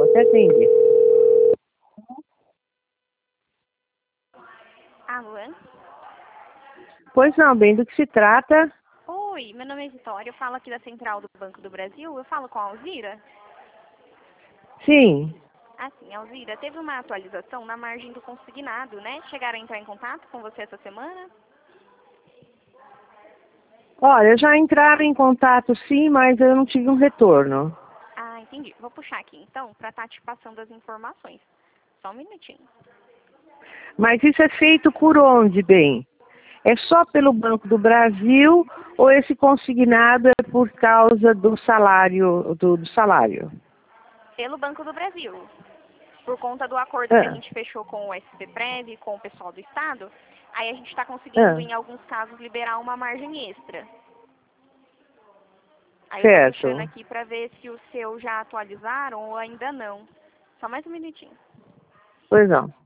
até atender. Alô? Pois não, bem, do que se trata? Oi, meu nome é Vitória, eu falo aqui da Central do Banco do Brasil, eu falo com a Alzira? Sim. Assim, Alzira, teve uma atualização na margem do consignado, né? Chegaram a entrar em contato com você essa semana? Olha, já entraram em contato sim, mas eu não tive um retorno. Ah, entendi. Vou puxar aqui então, para estar te passando as informações. Só um minutinho. Mas isso é feito por onde, bem? É só pelo Banco do Brasil ou esse consignado é por causa do salário, do salário? Pelo Banco do Brasil. Por conta do acordo que a Ah, gente fechou com o SPPrev, com o pessoal do Estado, aí a gente está conseguindo, ah, em alguns casos, liberar uma margem extra. Aí eu tô puxando certo. aqui para ver se o seu já atualizaram ou ainda não. Só mais um minutinho. Pois não.